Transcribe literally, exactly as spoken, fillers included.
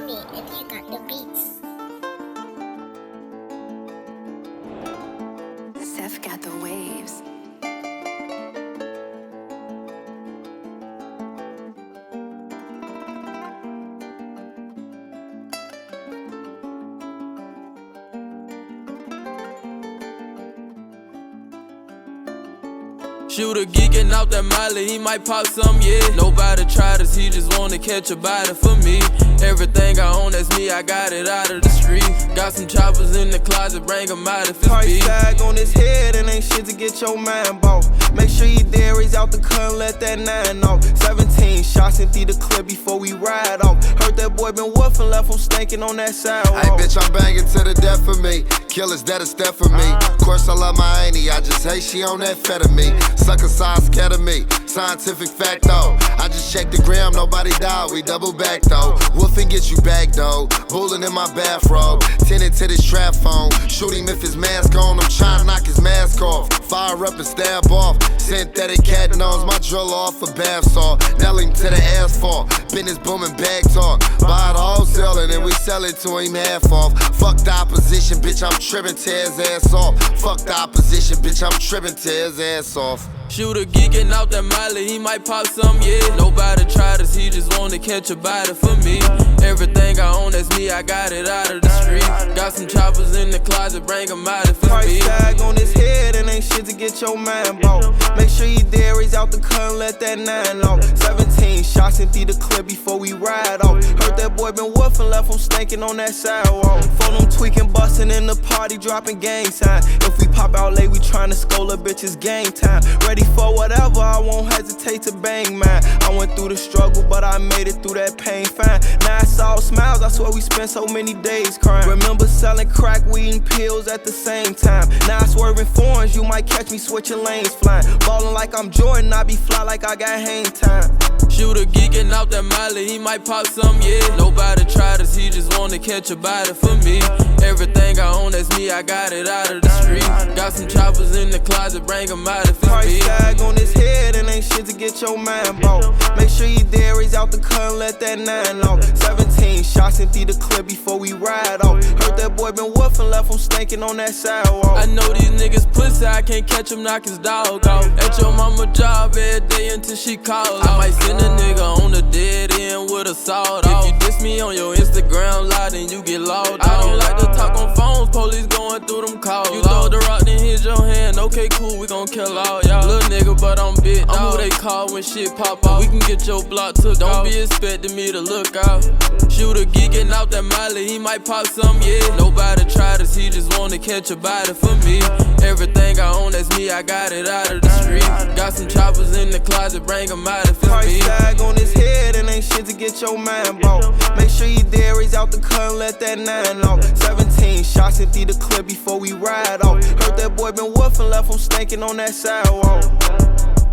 me and you got the beats. Seth got the waves. Shooter geeking out that molly, he might pop some, yeah. Nobody tried us, he just wanna catch a body for me. Everything I own, that's me, I got it out of the street. Got some choppers in the closet, bring them out if it's Price beef. tag on his head and ain't shit to get your mind bought. Make sure you there, he's out the cut and let that nine off. seventeen shots empty the clip before we ride off. Heard that boy been woofing, left him stinking on that sidewalk. Hey bitch, I'm banging to the death for me. Killers, that is step for me. Of course I love my auntie, I just hate she on that fed of me. Sucker side scared of me, scientific fact though. I just checked the gram, nobody died, we double back though. Woofing get you back though, bullin' in my bathrobe. Tinted to this trap phone, shoot him if his mask on. I'm trying to knock his mask off, fire up and stab off. Synthetic cat nose, my drill off a bath saw. Nailing to the asphalt, business booming bag talk. Buy the wholesale and then we sell it to him half off. Fuck the opposition, bitch, I'm tripping, tear his ass off. Fuck the opposition, bitch, I'm tripping, tear his ass off. Shooter geeking out that molly, he might pop some, yeah. Nobody tried us, he just wanna catch a body for me. Everything I own, that's me, I got it out of the street. Got some choppers in the closet, bring them out if it's Price beef. tag on his head and ain't shit to get your mind bought. Make sure you there, he's out the cut and let that nine off. seventeen shots empty the clip before we ride off. Heard that boy been woofing, left him stinking on that sidewalk. Phone him tweaking, busting in the party, dropping gang sign. If we pop out late, we tryna scold a bitch, it's game time. Ready for whatever, I won't hesitate to bang mine. I went through the struggle, but I made it through that pain fine. Now it's all smiles, I swear we spent so many days crying. Remember selling crack, weed, and pills at the same time. Now I swerving foreigns, you might catch me switching lanes flying. Ballin' like I'm Jordan, I be fly like I got hang time. Shooter geeking out that molly, he might pop some, yeah. Nobody tried us, he just wanna catch a body for me. Everything I own, that's me, I got it out of the street. Got some choppers in the closet, bring them out if it's Price beef. tag on his head and ain't shit to get your mind bought. Make sure you there, he's out the cut and let that nine off. seventeen shots empty the clip before we ride off. Heard that boy been woofing, left him stinking on that sidewalk. I know these niggas pussy, I can't catch him, knock his dog off. At your mama job every day until she call off. I might send a nigga on the dead end with a sawed off. If you diss me on your Instagram live, then you get logged off. I don't like to talk on phones, police going through them calls. You throw the rock, then hit your hand, okay cool, we gon' kill all y'all. Little nigga, but I'm big, I'm who they call when shit pop off. We can get your block took Don't off. Be expecting me to look out. Shooter geeking out that molly, he might pop some, yeah. Nobody tried us, he just wanna catch a body for me. Everything I own, that's me, I got it out of the street. Got some choppers in the closet, bring them out if it's Price beef. tag on his head and ain't shit to get your mind bought. Make sure you there, he's out the cut and let that nine off. seventeen shots empty the clip before we ride off. Heard that boy been woofing, left him stinking on that sidewalk.